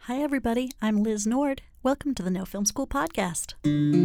Hi, everybody. I'm Liz Nord. Welcome to the No Film School podcast.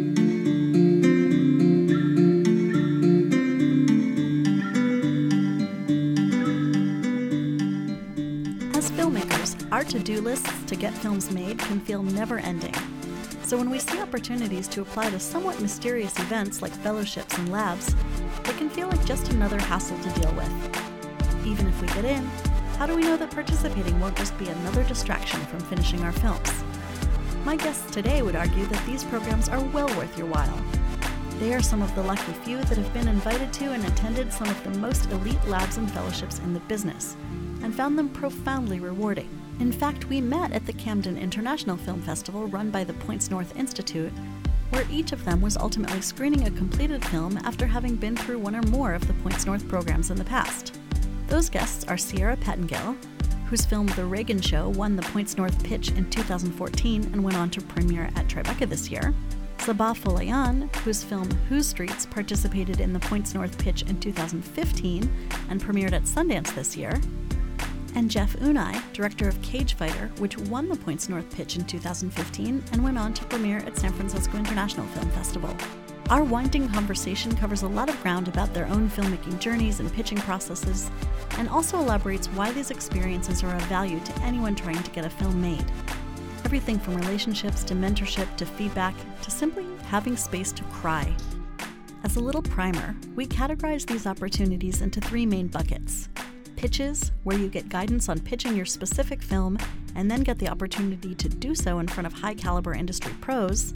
As filmmakers, our to-do lists to get films made can feel never-ending. So when we see opportunities to apply to somewhat mysterious events like fellowships and labs, it can feel like just another hassle to deal with. Even if we get in, how do we know that participating won't just be another distraction from finishing our films? My guests today would argue that these programs are well worth your while. They are some of the lucky few that have been invited to and attended some of the most elite labs and fellowships in the business, and found them profoundly rewarding. In fact, we met at the Camden International Film Festival run by the Points North Institute, where each of them was ultimately screening a completed film after having been through one or more of the Points North programs in the past. Those guests are Sierra Pettengill, whose film The Reagan Show won the Points North pitch in 2014 and went on to premiere at Tribeca this year, Sabah Folayan, whose film Whose Streets participated in the Points North pitch in 2015 and premiered at Sundance this year, and Jeff Unai, director of Cage Fighter, which won the Points North pitch in 2015 and went on to premiere at San Francisco International Film Festival. Our winding conversation covers a lot of ground about their own filmmaking journeys and pitching processes, and also elaborates why these experiences are of value to anyone trying to get a film made. Everything from relationships to mentorship to feedback to simply having space to cry. As a little primer, we categorize these opportunities into three main buckets. Pitches, where you get guidance on pitching your specific film and then get the opportunity to do so in front of high-caliber industry pros.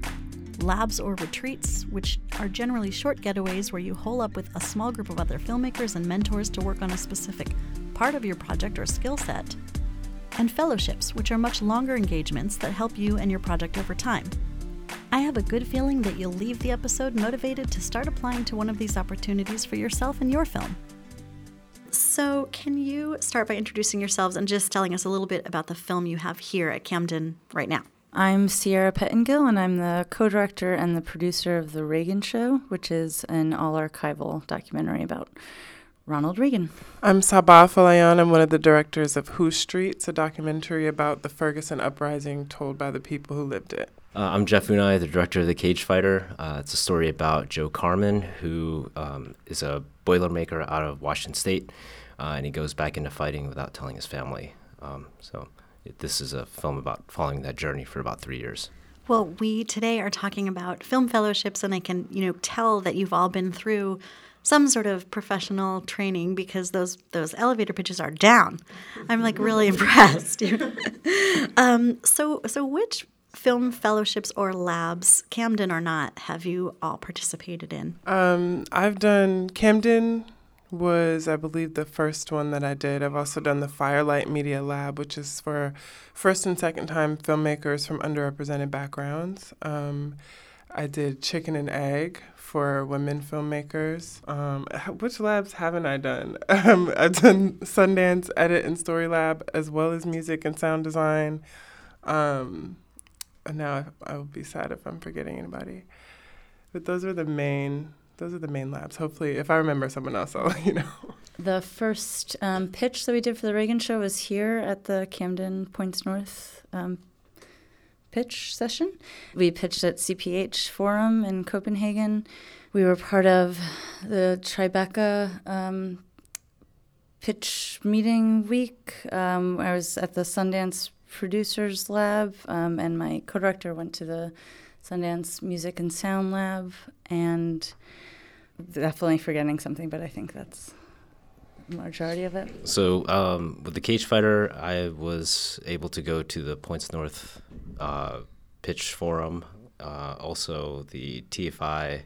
Labs or retreats, which are generally short getaways where you hole up with a small group of other filmmakers and mentors to work on a specific part of your project or skill set. And fellowships, which are much longer engagements that help you and your project over time. I have a good feeling that you'll leave the episode motivated to start applying to one of these opportunities for yourself and your film. So can you start by introducing yourselves and just telling us a little bit about the film you have here at Camden right now? I'm Sierra Pettengill, and I'm the co-director and the producer of The Reagan Show, which is an all-archival documentary about Ronald Reagan. I'm Sabah Folayan. I'm one of the directors of Whose Streets, a documentary about the Ferguson Uprising told by the people who lived it. I'm Jeff Unai, the director of The Cage Fighter. It's a story about Joe Carman, who is a Boilermaker out of Washington State, and he goes back into fighting without telling his family. This is a film about following that journey for about 3 years. Well, we today are talking about film fellowships, and I can, tell that you've all been through some sort of professional training because those elevator pitches are down. I'm really impressed. So which film fellowships or labs, Camden or not, have you all participated in? I've done Camden. Was, I believe, the first one that I did. I've also done the Firelight Media Lab, which is for first and second time filmmakers from underrepresented backgrounds. I did Chicken and Egg for women filmmakers. Which labs haven't I done? I've done Sundance Edit and Story Lab, as well as music and sound design. And now I would be sad if I'm forgetting anybody. But those are the main labs. Hopefully, if I remember someone else, I'll let you know. The first pitch that we did for The Reagan Show was here at the Camden Points North pitch session. We pitched at CPH Forum in Copenhagen. We were part of the Tribeca pitch meeting week. I was at the Sundance Producers Lab, and my co-director went to the Sundance Music and Sound Lab, and definitely forgetting something, but I think that's the majority of it. So with The Cage Fighter, I was able to go to the Points North pitch forum, also the TFI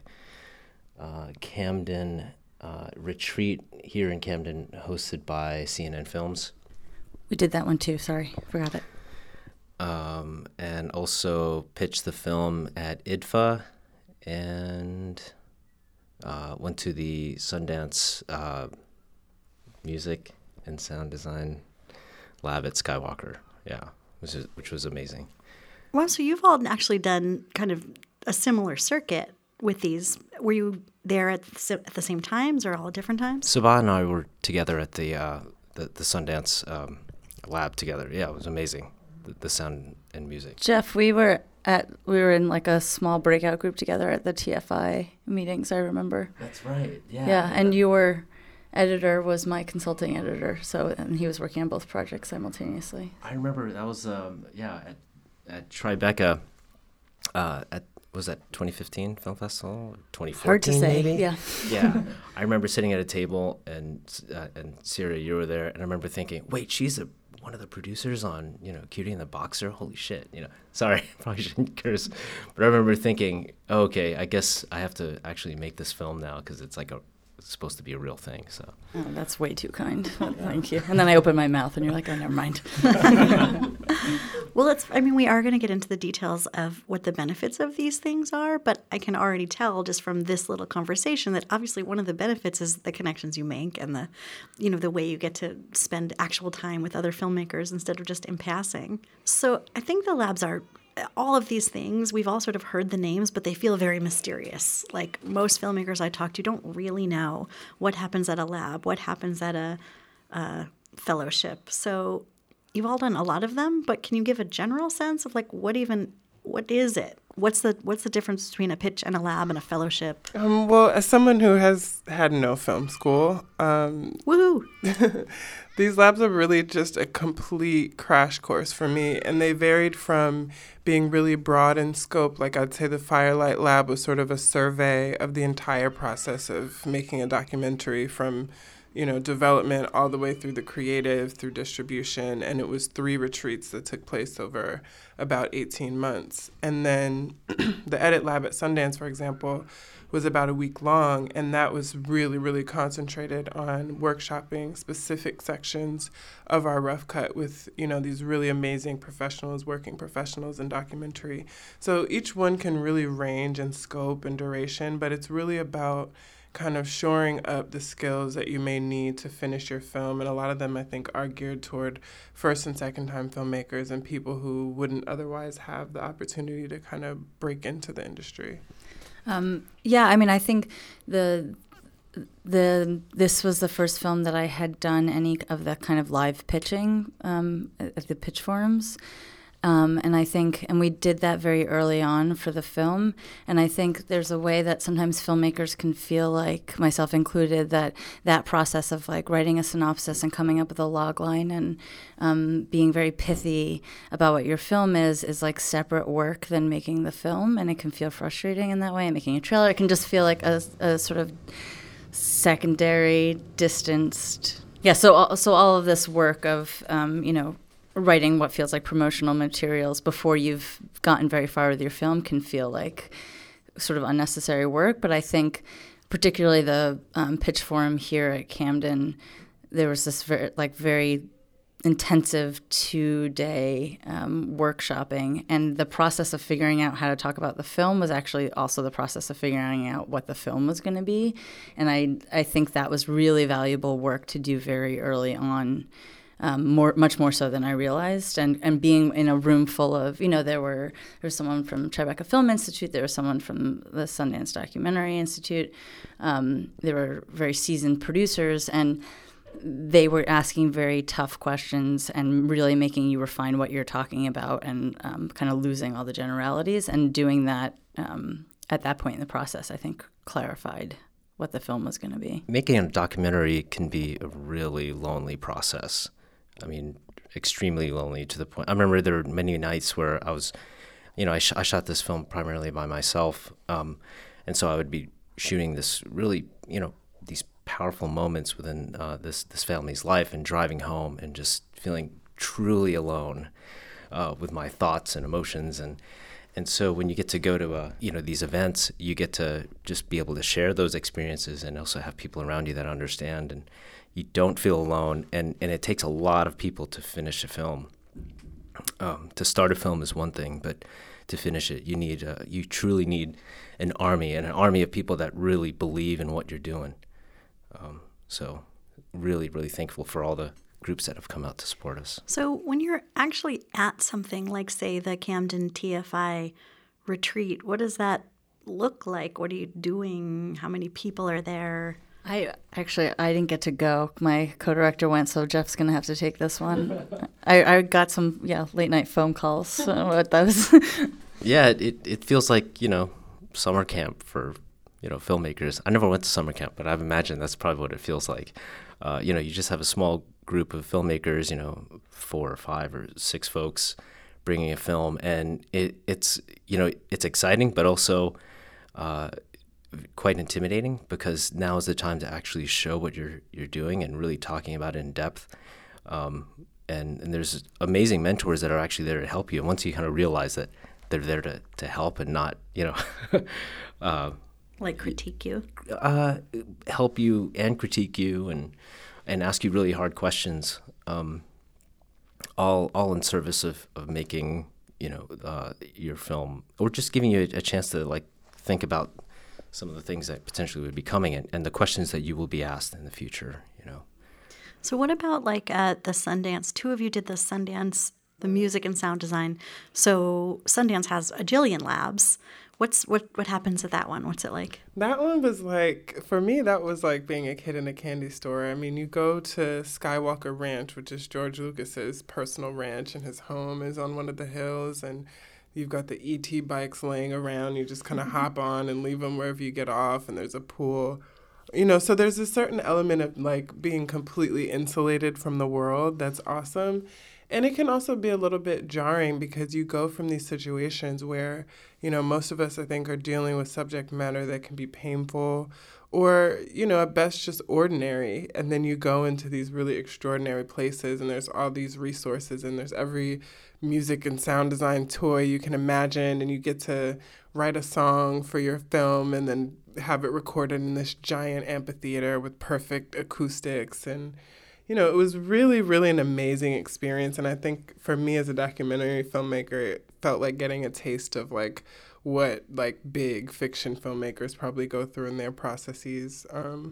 Camden retreat here in Camden hosted by CNN Films. We did that one too, sorry, forgot it. And also pitched the film at IDFA and went to the Sundance Music and Sound Design Lab at Skywalker, which was amazing. Wow, so you've all actually done kind of a similar circuit with these. Were you there at the same times or all at different times? Sabah and I were together at the Sundance lab together. Yeah, it was amazing. the sound and music. Jeff, we were in like a small breakout group together at the TFI meetings, I remember. That's right. Yeah. Yeah, and your editor was my consulting editor, and he was working on both projects simultaneously. I remember that was at Tribeca was that 2015 Film Festival? 2014 Hard to say, maybe? yeah. Yeah. I remember sitting at a table and Sarah, you were there, and I remember thinking, wait, she's one of the producers on, Cutie and the Boxer? Holy shit, Sorry, probably shouldn't curse. But I remember thinking, oh, okay, I guess I have to actually make this film now because it's supposed to be a real thing. So. Oh, that's way too kind. Thank you. And then I opened my mouth, and you're like, oh, never mind. Well, we are going to get into the details of what the benefits of these things are, but I can already tell just from this little conversation that obviously one of the benefits is the connections you make and the way you get to spend actual time with other filmmakers instead of just in passing. So I think the labs are all of these things. We've all sort of heard the names, but they feel very mysterious. Like most filmmakers I talk to don't really know what happens at a lab, what happens at a fellowship. So you've all done a lot of them, but can you give a general sense of like what is it? What's the difference between a pitch and a lab and a fellowship? Well, as someone who has had no film school, woohoo! These labs are really just a complete crash course for me, and they varied from being really broad in scope. Like I'd say the Firelight Lab was sort of a survey of the entire process of making a documentary from development all the way through the creative, through distribution, and it was 3 retreats that took place over about 18 months. And then the Edit Lab at Sundance, for example, was about a week long, and that was really, really concentrated on workshopping specific sections of our rough cut with, these really amazing working professionals in documentary. So each one can really range in scope and duration, but it's really about kind of shoring up the skills that you may need to finish your film. And a lot of them, I think, are geared toward first and second time filmmakers and people who wouldn't otherwise have the opportunity to kind of break into the industry. I think this was the first film that I had done any of the kind of live pitching at the pitch forums. And we did that very early on for the film. And I think there's a way that sometimes filmmakers can feel like, myself included, that process of like writing a synopsis and coming up with a log line and being very pithy about what your film is like separate work than making the film. And it can feel frustrating in that way. And making a trailer, it can just feel like a sort of secondary, distanced. Yeah, so all of this work of, writing what feels like promotional materials before you've gotten very far with your film can feel like sort of unnecessary work. But I think particularly the pitch forum here at Camden, there was this very intensive 2-day workshopping. And the process of figuring out how to talk about the film was actually also the process of figuring out what the film was going to be. And I think that was really valuable work to do very early on. Much more so than I realized, and being in a room full of, there was someone from Tribeca Film Institute, there was someone from the Sundance Documentary Institute, there were very seasoned producers, and they were asking very tough questions and really making you refine what you're talking about and kind of losing all the generalities, and doing that at that point in the process, I think, clarified what the film was going to be. Making a documentary can be a really lonely process. I mean, extremely lonely to the point. I remember there were many nights where I was, I shot this film primarily by myself. And so I would be shooting this really, these powerful moments within this family's life and driving home and just feeling truly alone with my thoughts and emotions. And so when you get to go to, these events, you get to just be able to share those experiences and also have people around you that understand, and you don't feel alone. And it takes a lot of people to finish a film. To start a film is one thing, but to finish it, you truly need an army of people that really believe in what you're doing. So really, really thankful for all the groups that have come out to support us. So when you're actually at something like, say, the Camden TFI retreat, what does that look like? What are you doing? How many people are there? I didn't get to go. My co-director went, so Jeff's going to have to take this one. I got some late night phone calls. So what those? Yeah, it feels like summer camp for filmmakers. I never went to summer camp, but I've imagined that's probably what it feels like. You just have a small group of filmmakers, 4 or 5 or 6 folks bringing a film, and it's exciting, but also quite intimidating, because now is the time to actually show what you're doing and really talking about it in depth. And there's amazing mentors that are actually there to help you. And once you kind of realize that they're there to help and not, like critique you, help you and critique you and ask you really hard questions, all in service of making your film, or just giving you a chance to think about some of the things that potentially would be coming and the questions that you will be asked in the future. So what about at the Sundance? 2 of you did the Sundance, the music and sound design. So Sundance has a jillion labs. What happens at that one? What's it like? That one was for me, that was like being a kid in a candy store. I mean, you go to Skywalker Ranch, which is George Lucas's personal ranch, and his home is on one of the hills, and you've got the E.T. bikes laying around. You just kind of hop on and leave them wherever you get off, and there's a pool. So there's a certain element of being completely insulated from the world that's awesome. And it can also be a little bit jarring, because you go from these situations where, most of us, I think, are dealing with subject matter that can be painful or, at best just ordinary. And then you go into these really extraordinary places, and there's all these resources, and there's every music and sound design toy you can imagine, and you get to write a song for your film and then have it recorded in this giant amphitheater with perfect acoustics. And it was really, really an amazing experience. And I think for me as a documentary filmmaker, it felt like getting a taste of what big fiction filmmakers probably go through in their processes.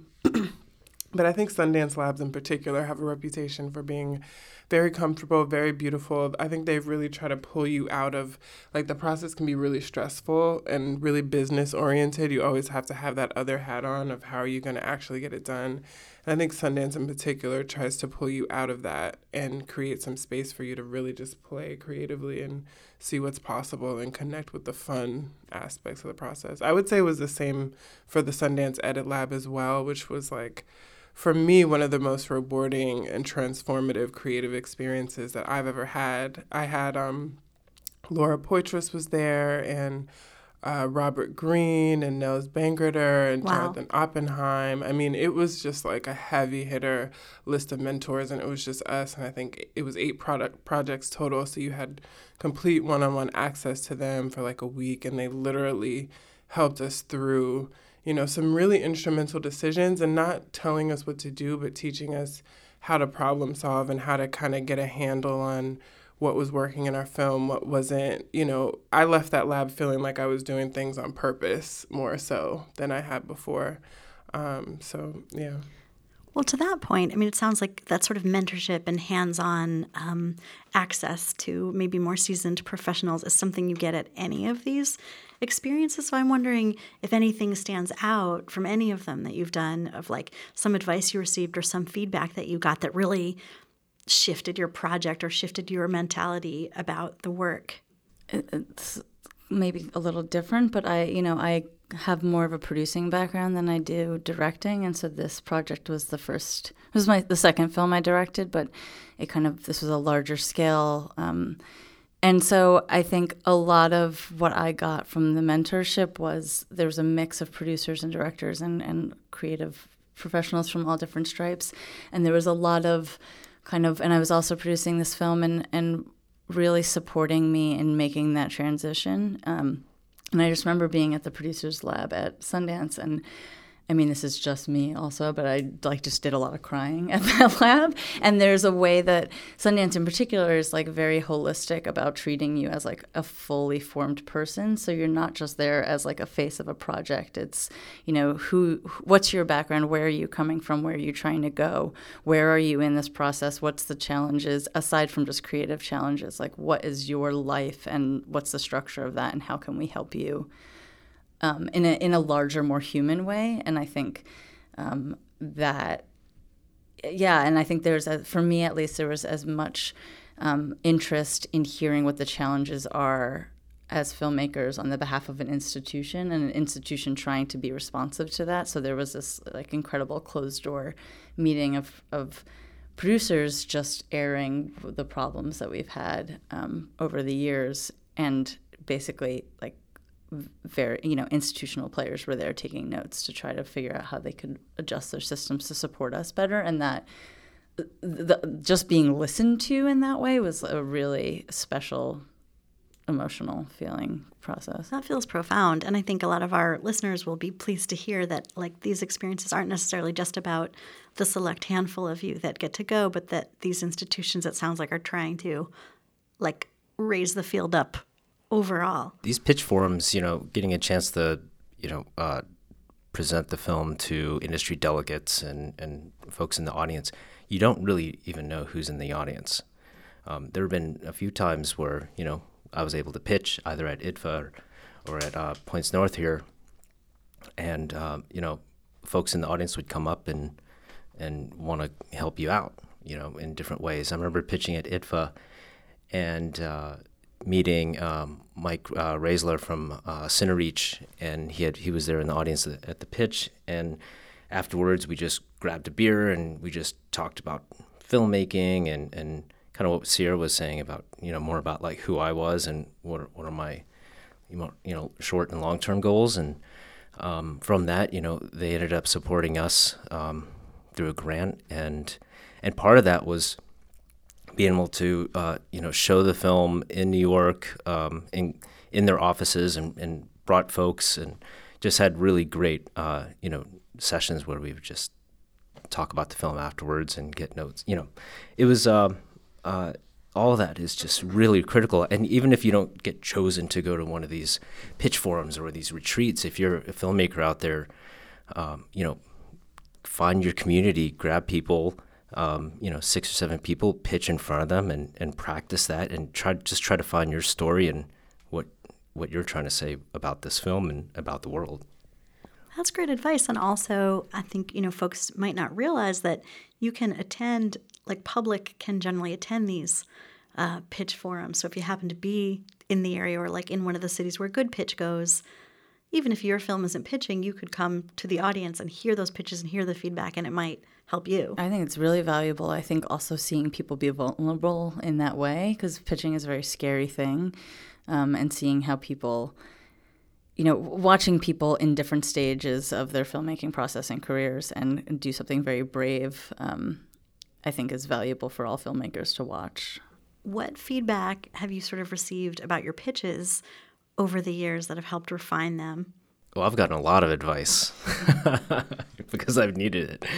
But I think Sundance Labs in particular have a reputation for being very comfortable, very beautiful. I think they've really tried to pull you out of, the process can be really stressful and really business oriented. You always have to have that other hat on of how are you going to actually get it done. And I think Sundance in particular tries to pull you out of that and create some space for you to really just play creatively and see what's possible and connect with the fun aspects of the process. I would say it was the same for the Sundance Edit Lab as well, which was for me, one of the most rewarding and transformative creative experiences that I've ever had. I had Laura Poitras was there, and Robert Greene and Nels Bangerter and Jonathan Oppenheim. I mean, it was just a heavy hitter list of mentors, and it was just us. And I think it was 8 projects total, so you had complete one-on-one access to them for a week, and they literally helped us through some really instrumental decisions, and not telling us what to do, but teaching us how to problem solve and how to kind of get a handle on what was working in our film, what wasn't. I left that lab feeling like I was doing things on purpose more so than I had before. So, yeah. Well, to that point, I mean, it sounds like that sort of mentorship and hands-on access to maybe more seasoned professionals is something you get at any of these experiences. So I'm wondering if anything stands out from any of them that you've done, of some advice you received or some feedback that you got that really shifted your project or shifted your mentality about the work. It's maybe a little different, but I have more of a producing background than I do directing, and so this project was the second film I directed, but this was a larger scale. And so I think a lot of what I got from the mentorship was there was a mix of producers and directors and creative professionals from all different stripes. And there was a lot of and I was also producing this film and really supporting me in making that transition. And I just remember being at the producer's lab at Sundance, and I mean, this is just me also, but I just did a lot of crying at that lab. And there's a way that Sundance in particular is very holistic about treating you as a fully formed person. So you're not just there as a face of a project. It's, what's your background? Where are you coming from? Where are you trying to go? Where are you in this process? What's the challenges aside from just creative challenges? What is your life and what's the structure of that, and how can we help you? In a larger, more human way. And I think that, yeah, and I think for me at least, there was as much interest in hearing what the challenges are as filmmakers on the behalf of an institution, and an institution trying to be responsive to that. So there was this like incredible closed door meeting of producers just airing the problems that we've had over the years, and basically like very, institutional players were there taking notes to try to figure out how they could adjust their systems to support us better, and that just being listened to in that way was a really special emotional feeling process. That feels profound, and I think a lot of our listeners will be pleased to hear that like these experiences aren't necessarily just about the select handful of you that get to go, but that these institutions, it sounds like, are trying to like raise the field up overall. These pitch forums, getting a chance to, present the film to industry delegates and folks in the audience, you don't really even know who's in the audience. There have been a few times where, I was able to pitch either at IDFA or at Points North here, and folks in the audience would come up and want to help you out, in different ways. I remember pitching at IDFA and meeting Mike Raisler from Cinereach, and he was there in the audience at the pitch, and afterwards we just grabbed a beer and we just talked about filmmaking and kind of what Sierra was saying about, more about like who I was and what are my, short and long-term goals. And from that, they ended up supporting us through a grant. And part of that was being able to, show the film in New York, in their offices, and brought folks and just had really great, sessions where we would just talk about the film afterwards and get notes. It was... all of that is just really critical. And even if you don't get chosen to go to one of these pitch forums or these retreats, if you're a filmmaker out there, find your community, grab people, 6 or 7 people, pitch in front of them and practice that, and try to find your story and what you're trying to say about this film and about the world. That's great advice. And also, I think, folks might not realize that you can attend, like public can generally attend these pitch forums. So if you happen to be in the area or like in one of the cities where Good Pitch goes, even if your film isn't pitching, you could come to the audience and hear those pitches and hear the feedback, and it might help you. I think it's really valuable. I think also seeing people be vulnerable in that way, because pitching is a very scary thing, and seeing how people... watching people in different stages of their filmmaking process and careers and do something very brave, I think is valuable for all filmmakers to watch. What feedback have you sort of received about your pitches over the years that have helped refine them? Well, I've gotten a lot of advice because I've needed it.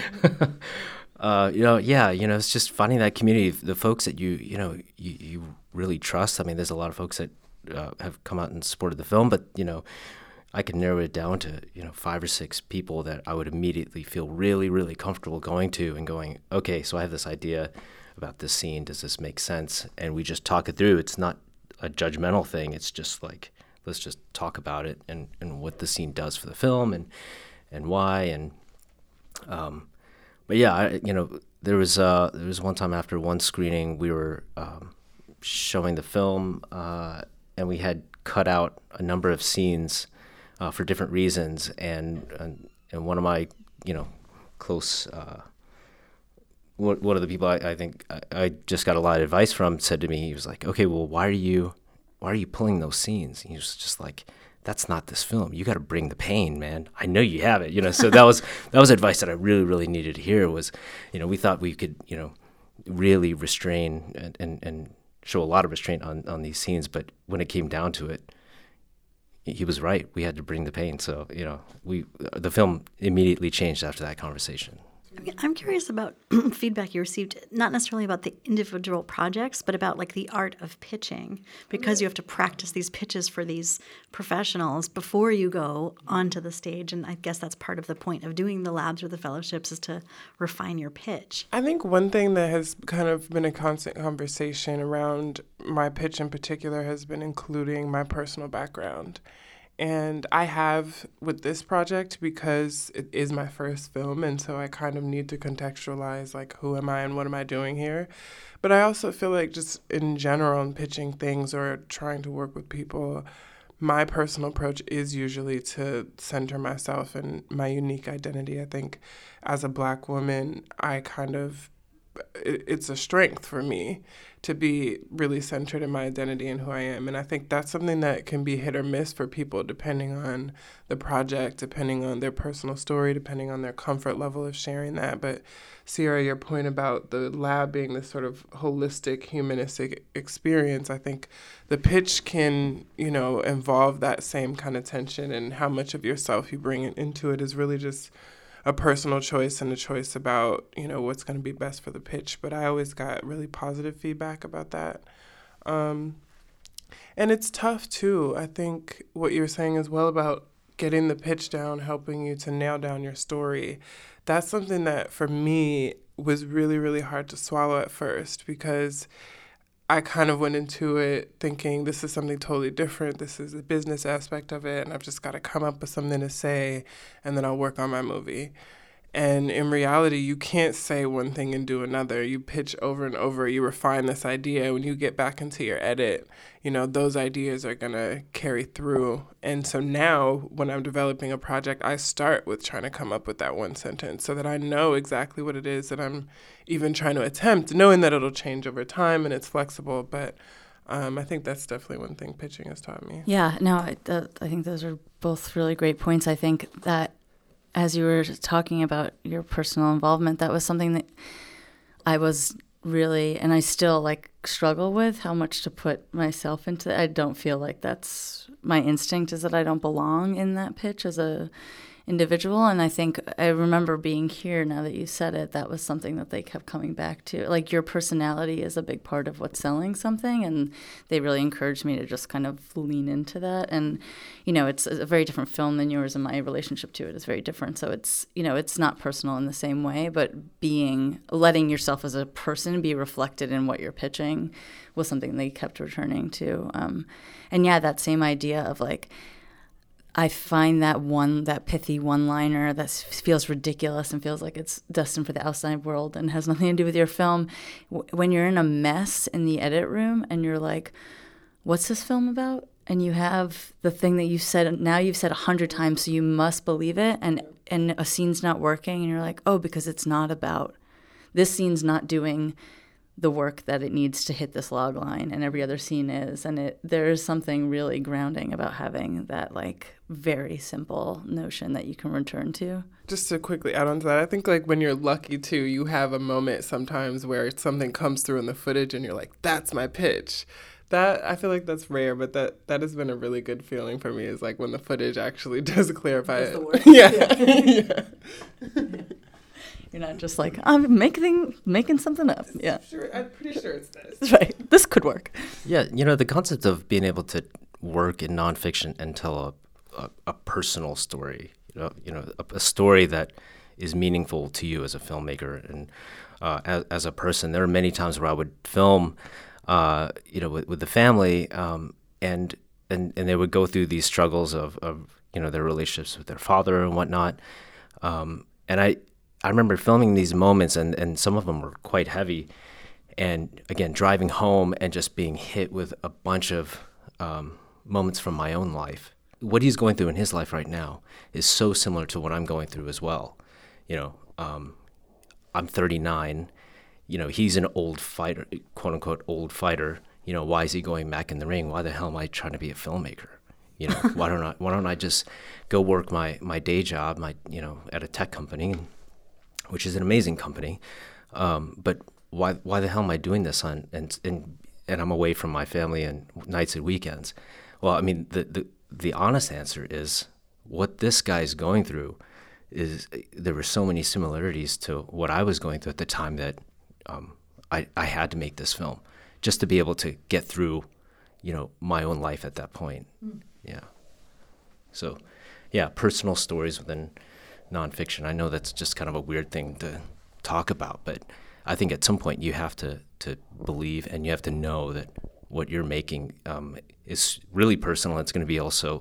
It's just finding that community, the folks that you really trust. I mean, there's a lot of folks that have come out and supported the film, but I could narrow it down to 5 or 6 people that I would immediately feel really, really comfortable going to and going, okay, so I have this idea about this scene. Does this make sense? And we just talk it through. It's not a judgmental thing. It's just like, let's just talk about it and what the scene does for the film and why. And but yeah, there was one time after one screening we were showing the film. And we had cut out a number of scenes for different reasons, and one of my close one of the people I think I just got a lot of advice from said to me, he was like, okay, well, why are you pulling those scenes? And he was just like, that's not this film. You got to bring the pain, man. I know you have it, So that was advice that I really, really needed to hear. Was we thought we could really restrain and show a lot of restraint on these scenes, but when it came down to it, he was right. We had to bring the pain. So, the film immediately changed after that conversation. I'm curious about feedback you received, not necessarily about the individual projects, but about like the art of pitching, because you have to practice these pitches for these professionals before you go onto the stage. And I guess that's part of the point of doing the labs or the fellowships, is to refine your pitch. I think one thing that has kind of been a constant conversation around my pitch in particular has been including my personal background. And I have with this project because it is my first film, and so I kind of need to contextualize, like, who am I and what am I doing here? But I also feel like just in general in pitching things or trying to work with people, my personal approach is usually to center myself and my unique identity. I think as a Black woman, it's a strength for me to be really centered in my identity and who I am. And I think that's something that can be hit or miss for people depending on the project, depending on their personal story, depending on their comfort level of sharing that. But Sierra, your point about the lab being this sort of holistic, humanistic experience, I think the pitch can, involve that same kind of tension, and how much of yourself you bring into it is really just a personal choice and a choice about, what's going to be best for the pitch. But I always got really positive feedback about that. And it's tough, too. I think what you were saying as well about getting the pitch down, helping you to nail down your story, that's something that, for me, was really, really hard to swallow at first, because I kind of went into it thinking this is something totally different. This is a business aspect of it, and I've just got to come up with something to say, and then I'll work on my movie. And in reality, you can't say one thing and do another. You pitch over and over. You refine this idea. When you get back into your edit, those ideas are going to carry through. And so now when I'm developing a project, I start with trying to come up with that one sentence so that I know exactly what it is that I'm even trying to attempt, knowing that it'll change over time and it's flexible. But I think that's definitely one thing pitching has taught me. Yeah, no, I think those are both really great points. I think that as you were talking about your personal involvement, that was something that I was really, and I still struggle with, how much to put myself into. I don't feel like that's my instinct, is that I don't belong in that pitch as a individual. And I think I remember being here, now that you said it, that was something that they kept coming back to. Your personality is a big part of what's selling something, and they really encouraged me to just kind of lean into that. And, it's a very different film than yours, and my relationship to it is very different. So it's, it's not personal in the same way, but letting yourself as a person be reflected in what you're pitching was something they kept returning to. And yeah, that same idea of I find that pithy one-liner that feels ridiculous and feels like it's destined for the outside world and has nothing to do with your film. When you're in a mess in the edit room and you're like, what's this film about? And you have the thing that you've said 100 times, so you must believe it, and a scene's not working, and you're like, oh, because it's not about, this scene's not doing the work that it needs to hit this log line, and every other scene is. And there is something really grounding about having that very simple notion that you can return to. Just to quickly add on to that, I think when you're lucky too, you have a moment sometimes where something comes through in the footage and you're like, that's my pitch. That, I feel like that's rare, but that has been a really good feeling for me, is when the footage actually does clarify it. The work. Yeah. You're not just I'm making something up. Yeah. Sure, I'm pretty sure it's this. That's right. This could work. Yeah, the concept of being able to work in nonfiction and tell a personal story, a story that is meaningful to you as a filmmaker and as a person. There are many times where I would film, with the family, and they would go through these struggles of their relationships with their father and whatnot, and I remember filming these moments, and some of them were quite heavy. And again, driving home and just being hit with a bunch of moments from my own life. What he's going through in his life right now is so similar to what I'm going through as well. I'm 39. He's an old fighter, quote unquote, old fighter. Why is he going back in the ring? Why the hell am I trying to be a filmmaker? Why don't I just go work my day job, at a tech company, which is an amazing company. But why the hell am I doing this and I'm away from my family and nights and weekends? Well, I mean, the honest answer is what this guy's going through is there were so many similarities to what I was going through at the time that I had to make this film just to be able to get through, my own life at that point. Yeah. So, yeah, personal stories within nonfiction. I know that's just kind of a weird thing to talk about, but I think at some point you have to believe and you have to know that what you're making is really personal. It's going to be also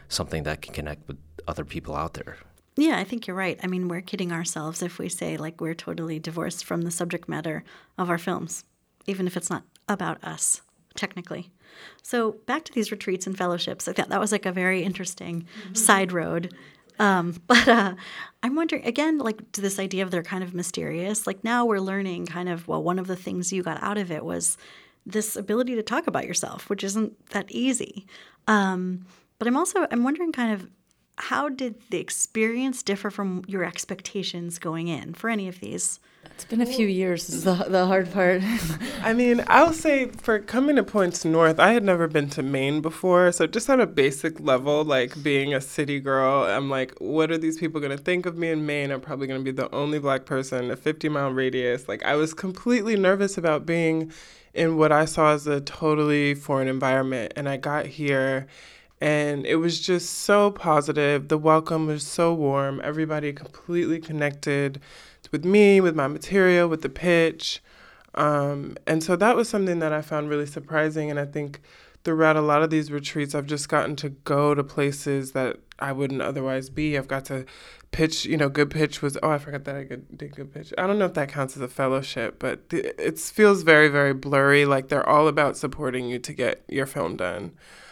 something that can connect with other people out there. Yeah, I think you're right. I mean, we're kidding ourselves if we say like we're totally divorced from the subject matter of our films, even if it's not about us, technically. So back to these retreats and fellowships. I thought that was like a very interesting side road. But I'm wondering, again, like to this idea of they're kind of mysterious. Like now we're learning kind of, well, one of the things you got out of it was this ability to talk about yourself, which isn't that easy. But I'm wondering kind of, how did the experience differ from your expectations going in for any of these? It's been a few years is the hard part. I mean, I'll say for coming to Points North, I had never been to Maine before. So just on a basic level, like being a city girl, I'm like, what are these people going to think of me in Maine? I'm probably going to be the only Black person in a 50-mile radius. Like I was completely nervous about being in what I saw as a totally foreign environment. And I got here and it was just so positive. The welcome was so warm. Everybody completely connected with me, with my material, with the pitch. And so that was something that I found really surprising. And I think throughout a lot of these retreats, I've just gotten to go to places that I wouldn't otherwise be. I've got to pitch, Good Pitch was, I forgot that I did Good Pitch. I don't know if that counts as a fellowship, but it feels very, very blurry. Like they're all about supporting you to get your film done.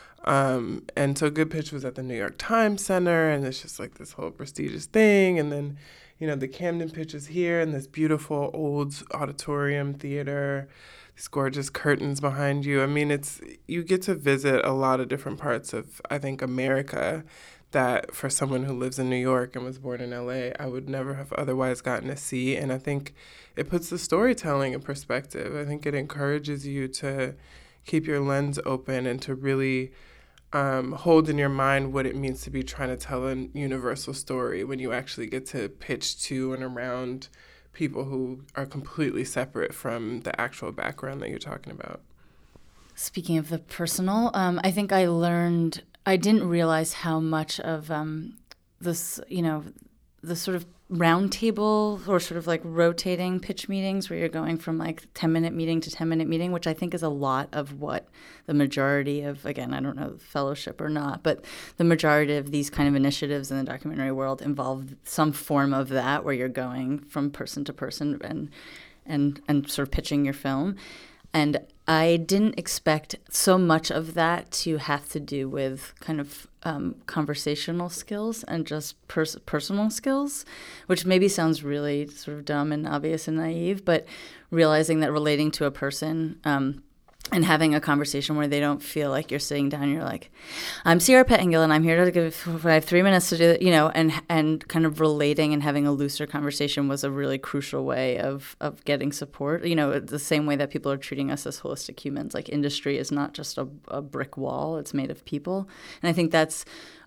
And so Good Pitch was at the New York Times Center, and it's just like this whole prestigious thing. And then, the Camden Pitch is here in this beautiful old auditorium theater, these gorgeous curtains behind you. I mean, you get to visit a lot of different parts of, I think, America that for someone who lives in New York and was born in LA, I would never have otherwise gotten to see. And I think it puts the storytelling in perspective. I think it encourages you to keep your lens open and to really hold in your mind what it means to be trying to tell a universal story when you actually get to pitch to and around people who are completely separate from the actual background that you're talking about. Speaking of the personal, I think I didn't realize how much of this, the sort of round table or sort of like rotating pitch meetings where you're going from like 10-minute meeting to 10-minute meeting, which I think is a lot of what the majority of, again, I don't know fellowship or not, but the majority of these kind of initiatives in the documentary world involve some form of that where you're going from person to person and sort of pitching your film. And I didn't expect so much of that to have to do with kind of conversational skills and just personal skills, which maybe sounds really sort of dumb and obvious and naive, but realizing that relating to a person and having a conversation where they don't feel like you're sitting down, you're like, I'm Sierra Pettingill and I'm here to I have 3 minutes to do it, and kind of relating and having a looser conversation was a really crucial way of getting support. The same way that people are treating us as holistic humans, like industry is not just a brick wall, it's made of people. And I think that's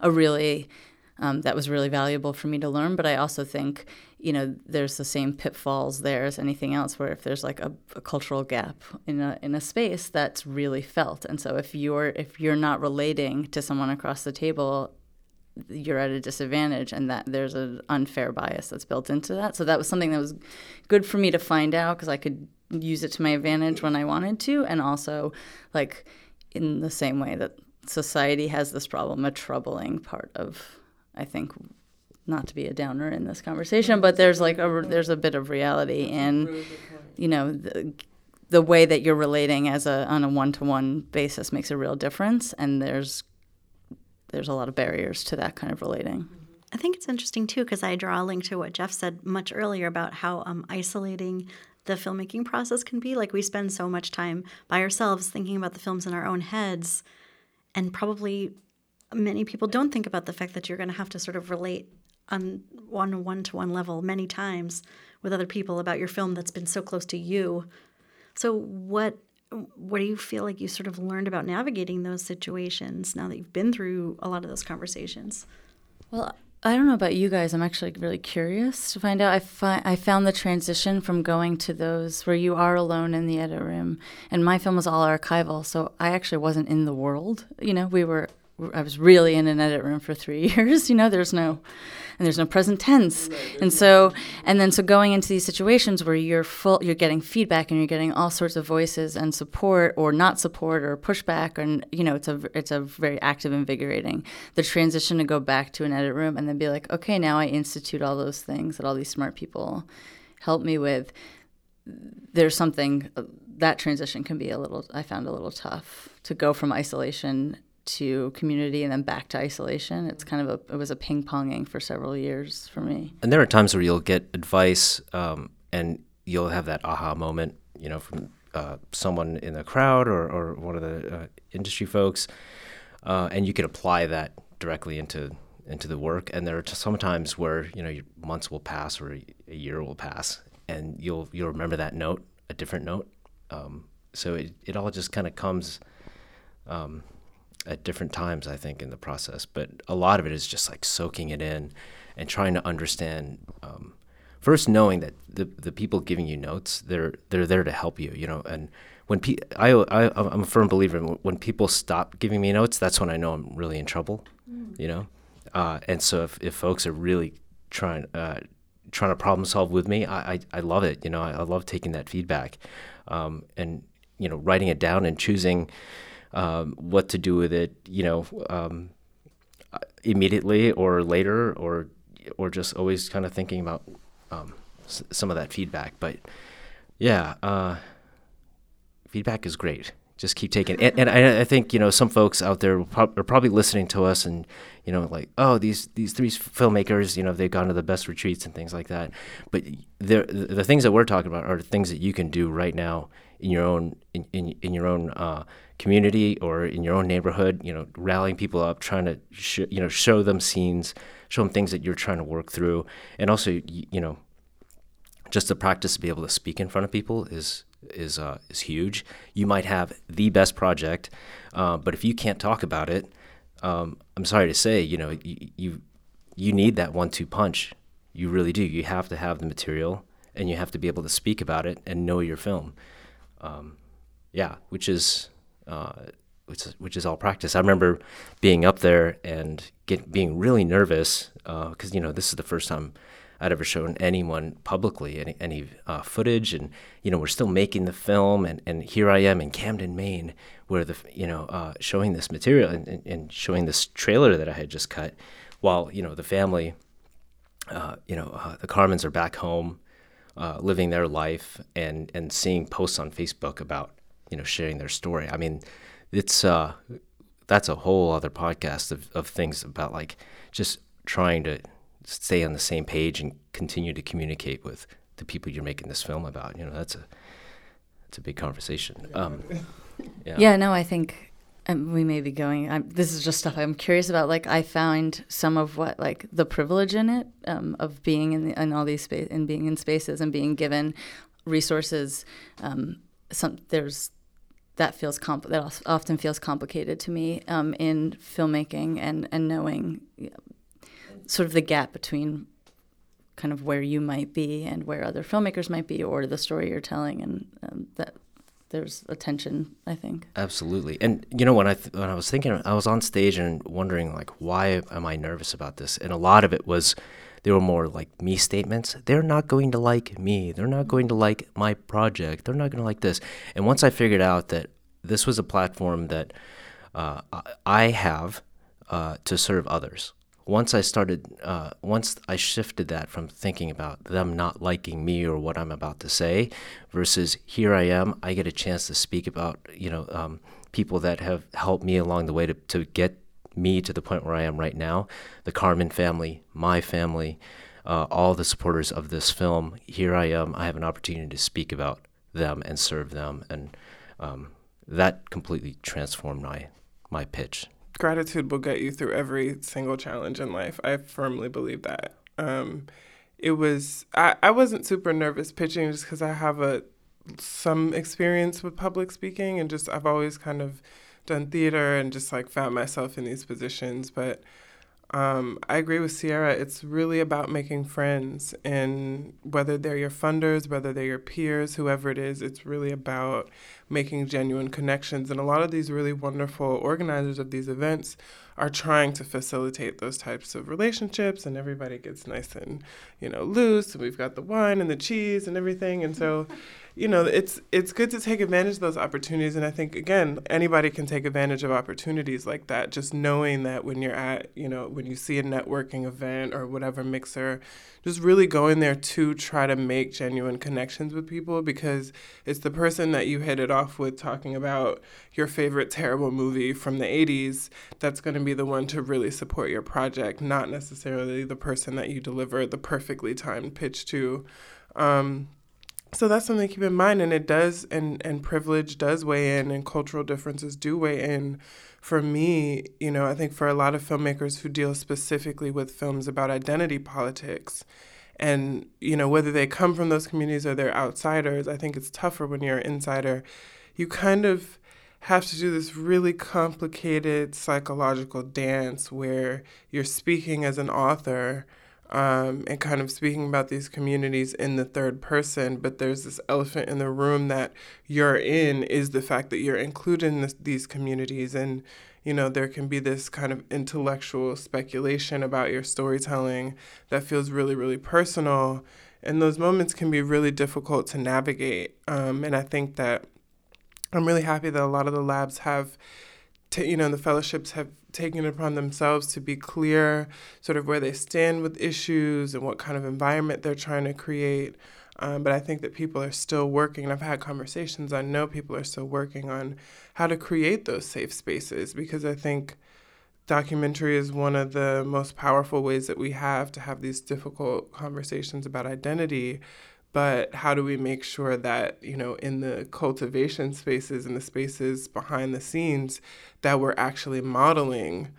that was really valuable for me to learn. But I also think, there's the same pitfalls there as anything else, where if there's like a cultural gap in a space, that's really felt. And so if you're not relating to someone across the table, you're at a disadvantage, and that there's an unfair bias that's built into that. So that was something that was good for me to find out because I could use it to my advantage when I wanted to, and also like in the same way that society has this problem, a troubling part of, I think, not to be a downer in this conversation, but there's like there's a bit of reality in, the way that you're relating on a one-to-one basis makes a real difference, and there's a lot of barriers to that kind of relating. I think it's interesting too because I draw a link to what Jeff said much earlier about how isolating the filmmaking process can be. Like we spend so much time by ourselves thinking about the films in our own heads, and probably many people don't think about the fact that you're going to have to sort of relate on one-to-one level many times with other people about your film that's been so close to you. So what do you feel like you sort of learned about navigating those situations now that you've been through a lot of those conversations? Well, I don't know about you guys. I'm actually really curious to find out. I found the transition from going to those where you are alone in the edit room, and my film was all archival, so I actually wasn't in the world. I was really in an edit room for 3 years. There's no present tense. And so going into these situations where you're getting feedback and you're getting all sorts of voices and support or not support or pushback, and it's a very active, invigorating. The transition to go back to an edit room and then be like, okay, now I institute all those things that all these smart people help me with. There's something that transition can be I found a little tough to go from isolation to community and then back to isolation. It's it was a ping-ponging for several years for me. And there are times where you'll get advice and you'll have that aha moment, from someone in the crowd or one of the industry folks, and you can apply that directly into the work. And there are some times where, your months will pass or a year will pass, and you'll remember that note, a different note. So it all just kind of comes at different times, I think, in the process. But a lot of it is just like soaking it in and trying to understand. First, knowing that the people giving you notes, they're there to help you, And when I'm a firm believer when people stop giving me notes, that's when I know I'm really in trouble, And so if folks are really trying to problem solve with me, I love it. I love taking that feedback, and writing it down and choosing what to do with it, immediately or later, or just always kind of thinking about some of that feedback. But yeah, feedback is great. Just keep taking it. And I think, some folks out there are probably listening to us and, like, oh, these three filmmakers, they've gone to the best retreats and things like that. But the things that we're talking about are the things that you can do right now in your own in your own community or in your own neighborhood, rallying people up, trying to show them scenes, show them things that you're trying to work through. And also, just the practice to be able to speak in front of people is huge. You might have the best project, but if you can't talk about it, I'm sorry to say, you need that 1-2 punch. You really do. You have to have the material, and you have to be able to speak about it and know your film. Which is all practice. I remember being up there and being really nervous because this is the first time I'd ever shown anyone publicly any footage, and we're still making the film, and here I am in Camden, Maine, where showing this material and showing this trailer that I had just cut, while the family, the Carmens are back home, living their life, and seeing posts on Facebook about sharing their story. I mean, it's that's a whole other podcast of things about like just trying to stay on the same page and continue to communicate with the people you're making this film about. That's a big conversation. I think we may be going. This is just stuff I'm curious about. Like, I found some of what, like, the privilege in it, of being in all these spaces and being in spaces and being given resources. That often feels complicated to me in filmmaking and knowing sort of the gap between kind of where you might be and where other filmmakers might be, or the story you're telling, and that there's a tension, I think. Absolutely. And when I was thinking, I was on stage and wondering, like, why am I nervous about this? And a lot of it was, they were more like me statements. They're not going to like me. They're not going to like my project. They're not going to like this. And once I figured out that this was a platform that I have to serve others, once I shifted that from thinking about them not liking me or what I'm about to say, versus here I am, I get a chance to speak about, people that have helped me along the way to get me to the point where I am right now, the Carmen family, my family, all the supporters of this film. Here I am, I have an opportunity to speak about them and serve them. And that completely transformed my pitch. Gratitude will get you through every single challenge in life. I firmly believe that. I wasn't super nervous pitching just because I have some experience with public speaking, and just I've always kind of done theater and just like found myself in these positions. But I agree with Sierra. It's really about making friends, and whether they're your funders, whether they're your peers, whoever it is, it's really about making genuine connections. And a lot of these really wonderful organizers of these events are trying to facilitate those types of relationships, and everybody gets nice and, loose, and we've got the wine and the cheese and everything. And so, it's good to take advantage of those opportunities. And I think, again, anybody can take advantage of opportunities like that, just knowing that when you're at, when you see a networking event or whatever mixer, just really going there to try to make genuine connections with people, because it's the person that you hit it off with talking about your favorite terrible movie from the 80s that's going to be the one to really support your project, not necessarily the person that you deliver the perfectly timed pitch to. So that's something to keep in mind, and it does, and privilege does weigh in, and cultural differences do weigh in. For me, I think for a lot of filmmakers who deal specifically with films about identity politics, and, whether they come from those communities or they're outsiders, I think it's tougher when you're an insider. You kind of have to do this really complicated psychological dance where you're speaking as an author, and kind of speaking about these communities in the third person, but there's this elephant in the room that you're in, is the fact that you're included in these communities. And, there can be this kind of intellectual speculation about your storytelling that feels really, really personal. And those moments can be really difficult to navigate. And I think that I'm really happy that a lot of the labs have, the fellowships have taken it upon themselves to be clear sort of where they stand with issues and what kind of environment they're trying to create. But I think that people are still working, and I've had conversations, I know people are still working on how to create those safe spaces, because I think documentary is one of the most powerful ways that we have to have these difficult conversations about identity. But how do we make sure that, in the cultivation spaces and the spaces behind the scenes, that we're actually modeling,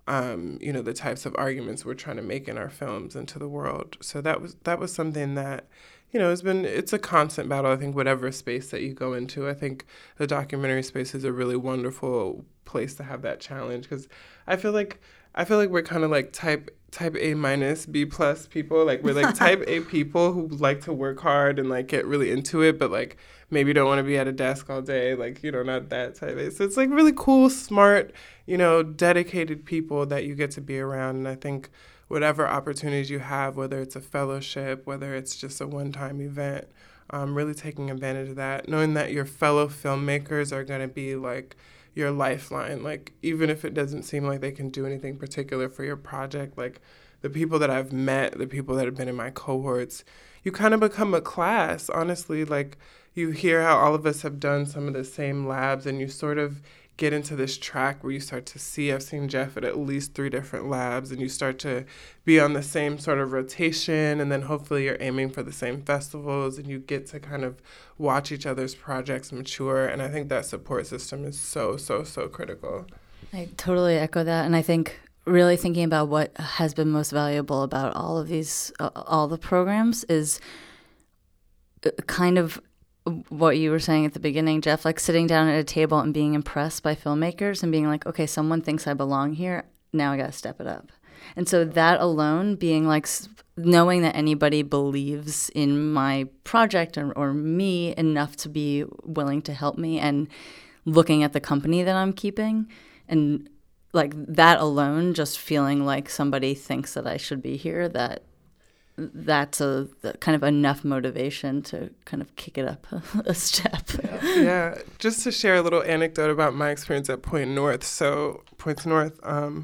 the types of arguments we're trying to make in our films into the world? So that was something that, it's a constant battle. I think whatever space that you go into, I think the documentary space is a really wonderful place to have that challenge, because I feel like we're kind of like type A minus, B plus people. Like, we're like type A people who like to work hard and like get really into it, but like maybe don't want to be at a desk all day. Like, not that type A. So it's like really cool, smart, dedicated people that you get to be around. And I think whatever opportunities you have, whether it's a fellowship, whether it's just a one-time event, really taking advantage of that, knowing that your fellow filmmakers are going to be like your lifeline. Like, even if it doesn't seem like they can do anything particular for your project, like the people that I've met, the people that have been in my cohorts, you kind of become a class, honestly. Like, you hear how all of us have done some of the same labs, and you sort of get into this track where you start to see, I've seen Jeff at least 3 different labs, and you start to be on the same sort of rotation, and then hopefully you're aiming for the same festivals, and you get to kind of watch each other's projects mature. And I think that support system is so, so, so critical. I totally echo that. And I think really thinking about what has been most valuable about all of these, all the programs, is kind of what you were saying at the beginning, Jeff, like sitting down at a table and being impressed by filmmakers and being like, okay, someone thinks I belong here. Now I got to step it up. And so that alone, being like, knowing that anybody believes in my project or me enough to be willing to help me, and looking at the company that I'm keeping, and like that alone, just feeling like somebody thinks that I should be here, that's a kind of enough motivation to kind of kick it up a step. Yeah, just to share a little anecdote about my experience at Point North. So Point North,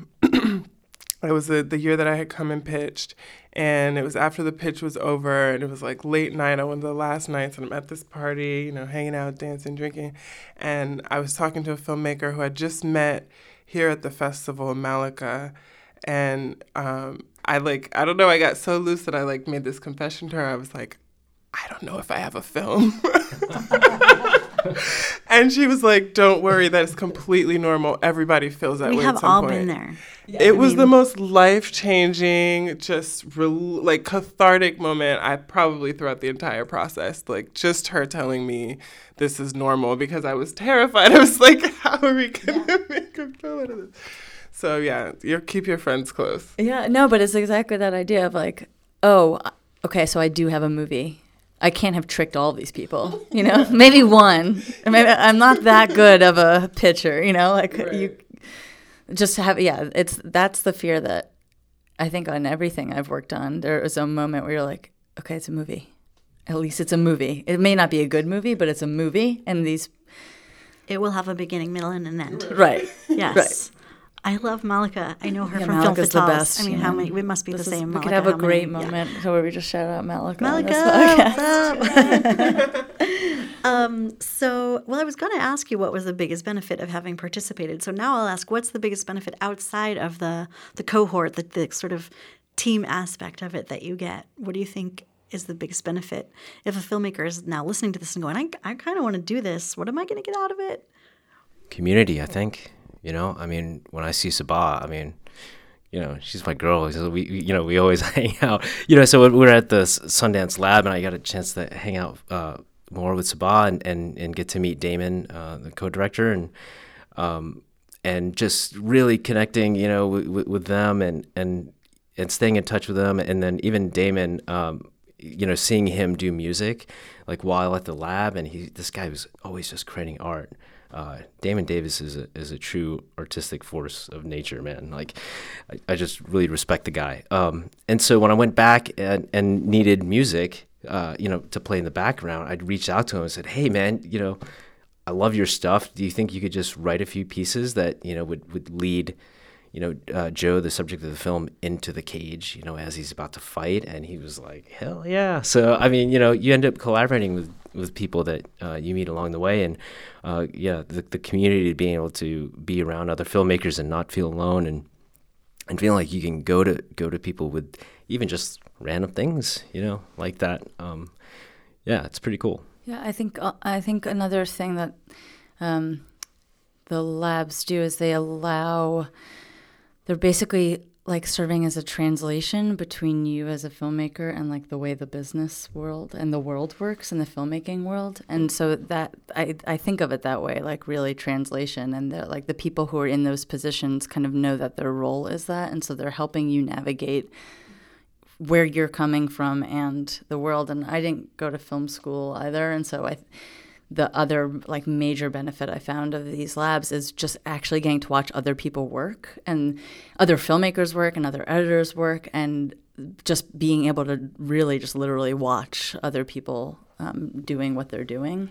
it was the year that I had come and pitched, and it was after the pitch was over, and it was like late night on one of the last nights, and I'm at this party, hanging out, dancing, drinking, and I was talking to a filmmaker who I just met here at the festival in Malika, and I don't know, I got so loose that I made this confession to her. I was like, I don't know if I have a film. And she was like, don't worry, that's completely normal. Everybody feels that way at some point. We have all been there. Yeah. It was the most life-changing, just cathartic moment I probably throughout the entire process. Like, just her telling me this is normal, because I was terrified. I was like, how are we going to make a film out of this? So yeah, you keep your friends close. Yeah, no, but it's exactly that idea of like, oh, okay, so I do have a movie. I can't have tricked all of these people, you know? Maybe one. Maybe I'm not that good of a pitcher, you know? Like Right. you just have, that's the fear that I think on everything I've worked on. There was a moment where you're like, okay, it's a movie. At least it's a movie. It may not be a good movie, but it's a movie, and these. It will have a beginning, middle, and an end. Right. Yes. Right. I love Malika. I know her Yeah, from Film Malika's the Fatales. best, I mean, you how know. many? We must be the same. We Malika, could have a how many- great yeah. moment where we just shout out Malika. on this Malika, podcast. So, well, I was going to ask you what was the biggest benefit of having participated. So now I'll ask, what's the biggest benefit outside of the cohort, the sort of team aspect of it that you get? What do you think is the biggest benefit if a filmmaker is now listening to this and going, I kind of want to do this. What am I going to get out of it? Community, I think. You know, I mean, when I see Sabah, I mean, you know, she's my girl. So we always hang out. You know, so we were at the Sundance Lab, and I got a chance to hang out more with Sabah and get to meet Damon, the co-director, and just really connecting, you know, with them and staying in touch with them, and then even Damon, you know, seeing him do music, like while at the lab, and this guy was always just creating art. Damon Davis is a true artistic force of nature, man. Like, I just really respect the guy. And so when I went back and needed music, you know, to play in the background, I'd reached out to him and said, "Hey, man, you know, I love your stuff. Do you think you could just write a few pieces that, you know, would lead, you know, Joe, the subject of the film, into the cage, you know, as he's about to fight?" And he was like, "Hell yeah!" So I mean, you know, you end up collaborating with people that you meet along the way, and the community, being able to be around other filmmakers and not feel alone, and feeling like you can go to people with even just random things, you know, like that. Yeah, it's pretty cool. Yeah, I think another thing that the labs do is they're basically like serving as a translation between you as a filmmaker and like the way the business world and the world works in the filmmaking world. And so that I think of it that way, like really translation, and like the people who are in those positions kind of know that their role is that, and so they're helping you navigate where you're coming from and the world. And I didn't go to film school either, and so the other like major benefit I found of these labs is just actually getting to watch other people work, and other filmmakers work, and other editors work, and just being able to really just literally watch other people doing what they're doing.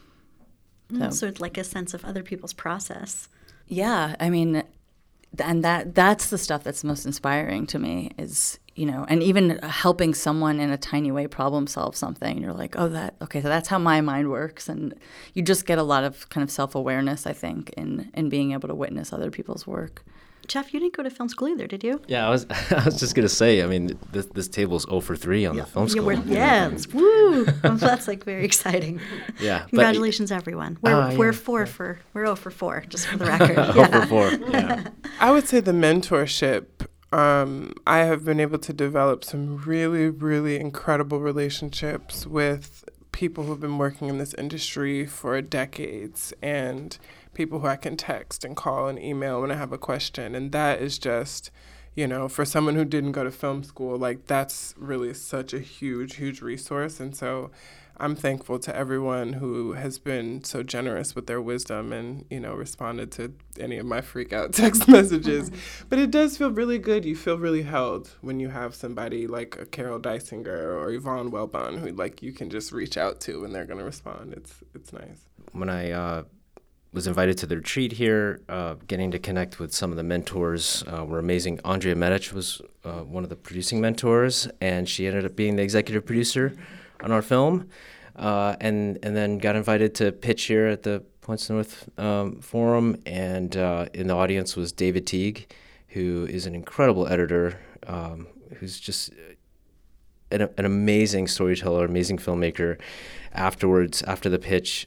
So it's like a sense of other people's process. Yeah, I mean, and that's the stuff that's most inspiring to me is, you know, and even helping someone in a tiny way problem solve something. You're like, so that's how my mind works. And you just get a lot of kind of self-awareness, I think, in being able to witness other people's work. Jeff, you didn't go to film school either, did you? Yeah, I was just gonna say. I mean, this table's 0 for 3 on the film school. Woo! That's like very exciting. Yeah, Congratulations, everyone. We're 0 for 4, just for the record. 0 for 4. Yeah. I would say the mentorship. I have been able to develop some really, really incredible relationships with people who've been working in this industry for decades, and people who I can text and call and email when I have a question. And that is just, you know, for someone who didn't go to film school, like that's really such a huge, huge resource. And so I'm thankful to everyone who has been so generous with their wisdom and, you know, responded to any of my freak out text messages. But it does feel really good. You feel really held when you have somebody like a Carol Dysinger or Yvonne Welbon who like you can just reach out to and they're going to respond. It's nice. When I was invited to the retreat here, getting to connect with some of the mentors were amazing. Andrea Medic was one of the producing mentors, and she ended up being the executive producer on our film, and then got invited to pitch here at the Points North Forum, and in the audience was David Teague, who is an incredible editor, who's just an amazing storyteller, amazing filmmaker. Afterwards, after the pitch,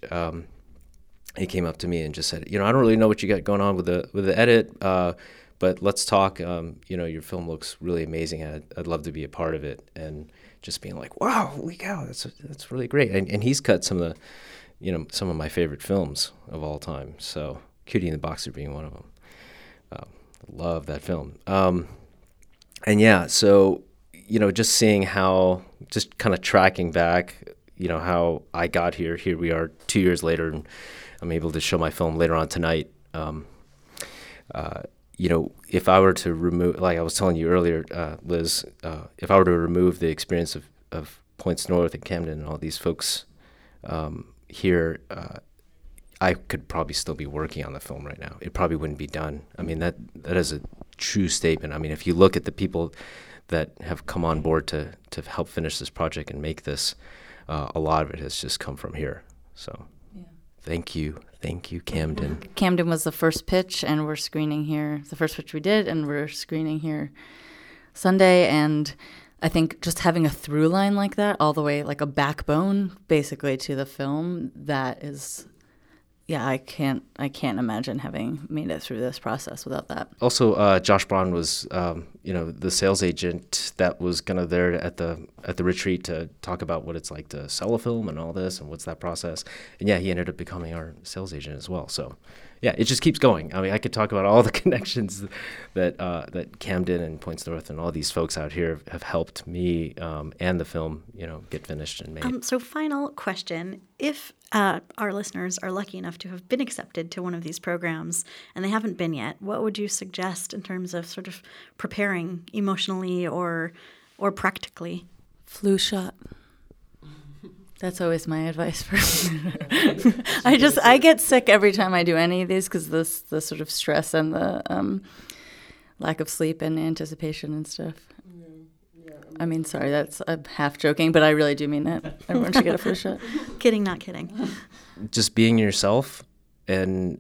he came up to me and just said, you know, I don't really know what you got going on with the edit, but let's talk. You know, your film looks really amazing. I'd love to be a part of it. And just being like, wow, holy cow, that's really great. And he's cut some of my favorite films of all time. So Cutie and the Boxer being one of them. Love that film. And yeah, so, just seeing how, just kind of tracking back, how I got here. Here we are 2 years later, and I'm able to show my film later on tonight. If I were to remove, like I was telling you earlier, Liz, if I were to remove the experience of Points North and Camden and all these folks here, I could probably still be working on the film right now. It probably wouldn't be done. I mean, that is a true statement. I mean, if you look at the people that have come on board to help finish this project and make this, a lot of it has just come from here. So thank you, Camden. Camden was the first pitch, and we're screening here. The first pitch we did, and we're screening here Sunday. And I think just having a through line like that, all the way, like a backbone, basically, to the film, that is, I can't imagine having made it through this process without that. Also, Josh Braun was, the sales agent that was kind of there at the retreat to talk about what it's like to sell a film and all this and what's that process. And he ended up becoming our sales agent as well. So, it just keeps going. I mean, I could talk about all the connections that Camden and Points North and all these folks out here have helped me and the film, get finished and made. So final question. If our listeners are lucky enough to have been accepted to one of these programs and they haven't been yet, what would you suggest in terms of sort of preparing emotionally or practically? Flu shot. That's always my advice. I get sick every time I do any of these because the sort of stress and the lack of sleep and anticipation and stuff. I mean, sorry, I'm half joking, but I really do mean that. Everyone should get a flu shot. Kidding, not kidding. Just being yourself and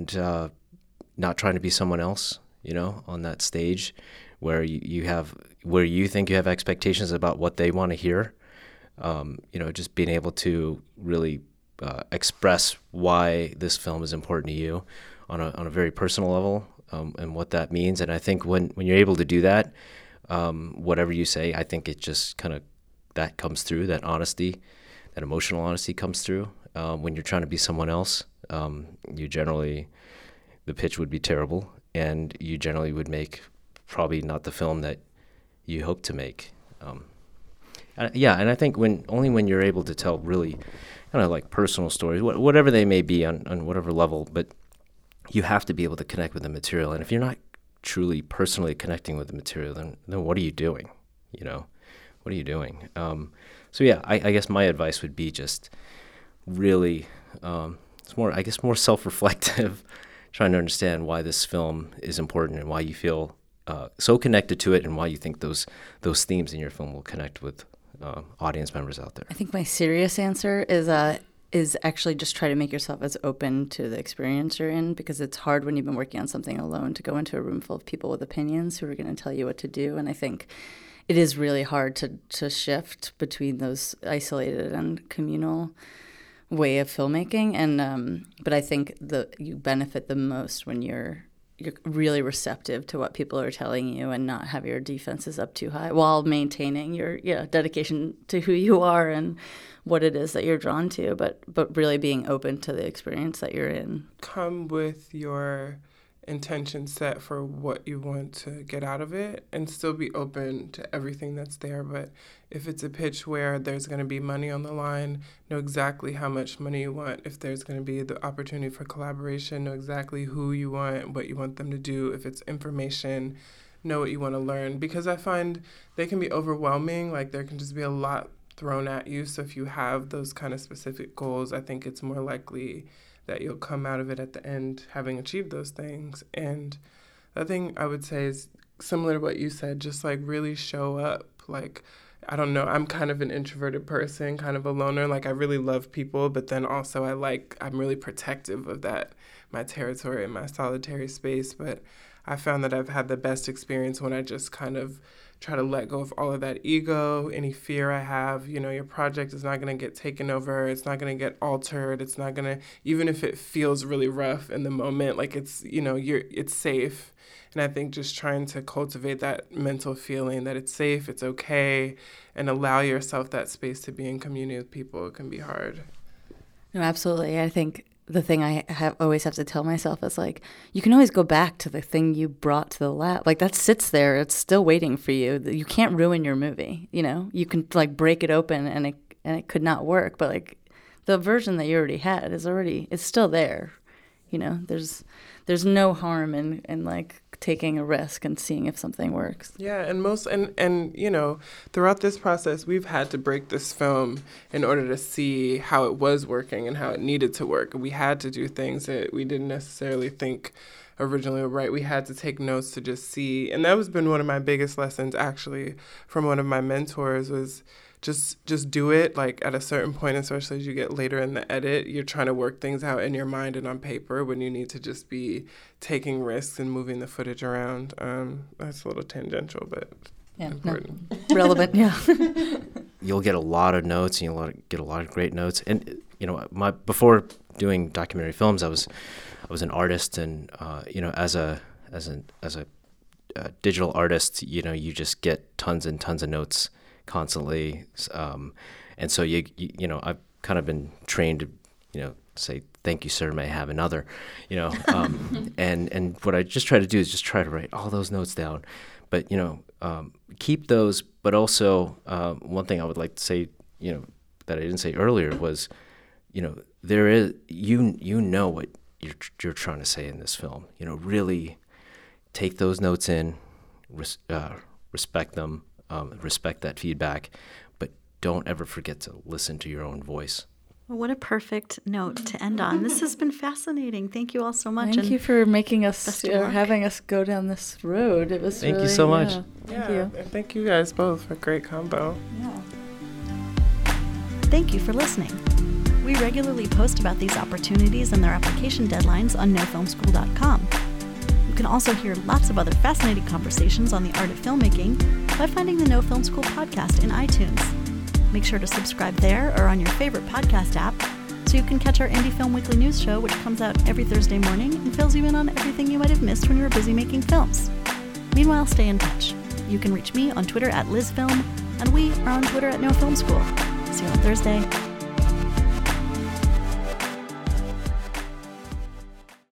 not trying to be someone else, on that stage where you think you have expectations about what they want to hear. Just being able to really express why this film is important to you on a very personal level, and what that means. And I think when you're able to do that, whatever you say, I think it just kind of, that comes through, that honesty, that emotional honesty comes through. When you're trying to be someone else, the pitch would be terrible, and you generally would make probably not the film that you hope to make. And I think when you're able to tell really kind of like personal stories, whatever they may be on whatever level, but you have to be able to connect with the material. And if you're not truly personally connecting with the material, then what are you doing? What are you doing? I guess my advice would be just really, it's more self-reflective, trying to understand why this film is important and why you feel so connected to it, and why you think those themes in your film will connect with audience members out there. I think my serious answer is actually just try to make yourself as open to the experience you're in, because it's hard when you've been working on something alone to go into a room full of people with opinions who are going to tell you what to do. And I think it is really hard to shift between those isolated and communal way of filmmaking. And but I think you benefit the most when you're really receptive to what people are telling you and not have your defenses up too high while maintaining your dedication to who you are and what it is that you're drawn to, but really being open to the experience that you're in. Come with your intention set for what you want to get out of it and still be open to everything that's there. But if it's a pitch where there's going to be money on the line, know exactly how much money you want. If there's going to be the opportunity for collaboration, know exactly who you want, what you want them to do. If it's information, know what you want to learn. Because I find they can be overwhelming. Like, there can just be a lot thrown at you. So if you have those kind of specific goals, I think it's more likely that you'll come out of it at the end having achieved those things. And the thing I would say is similar to what you said, just like really show up. Like, I don't know, I'm kind of an introverted person, kind of a loner. Like, I really love people, but then also I'm really protective of that, my territory and my solitary space. But I found that I've had the best experience when I just kind of try to let go of all of that ego, any fear I have. Your project is not going to get taken over. It's not going to get altered. It's not going to, even if it feels really rough in the moment, like it's safe. And I think just trying to cultivate that mental feeling that it's safe, it's okay, and allow yourself that space to be in community with people, it can be hard. No, absolutely. I think the thing I always have to tell myself is like, you can always go back to the thing you brought to the lab. Like that sits there. It's still waiting for you. You can't ruin your movie. You know, you can like break it open and it could not work. But like the version that you already had it's still there. You know, there's no harm in like taking a risk and seeing if something works. Yeah, and you know, throughout this process, we've had to break this film in order to see how it was working and how it needed to work. We had to do things that we didn't necessarily think originally were right. We had to take notes to just see, and that has been one of my biggest lessons actually from one of my mentors was just do it. Like at a certain point, especially as you get later in the edit, you're trying to work things out in your mind and on paper when you need to just be taking risks and moving the footage around. That's a little tangential, but important. No. Relevant, yeah. You'll get a lot of notes, and you'll get a lot of great notes. And you know, before doing documentary films, I was an artist, and you know, as a digital artist, you know, you just get tons and tons of notes constantly, and so you know, I've kind of been trained to, you know, say thank you, sir, may I have another, you know, and what I just try to do is just try to write all those notes down, but you know, keep those. But also, one thing I would like to say, you know, that I didn't say earlier was, you know, there is you know what you're trying to say in this film. You know, really take those notes in, respect them. Respect that feedback, but don't ever forget to listen to your own voice. Well, what a perfect note to end on. This has been fascinating. Thank you all so much. Thank you for making us, having us go down this road. It was Thank you so much. Thank you. And thank you guys both for a great combo. Yeah. Thank you for listening. We regularly post about these opportunities and their application deadlines on nofilmschool.com. You can also hear lots of other fascinating conversations on the art of filmmaking by finding the No Film School podcast in iTunes. Make sure to subscribe there or on your favorite podcast app so you can catch our Indie Film Weekly News show, which comes out every Thursday morning and fills you in on everything you might have missed when you were busy making films. Meanwhile, stay in touch. You can reach me on Twitter @LizFilm, and we are on Twitter @NoFilmSchool. See you on Thursday.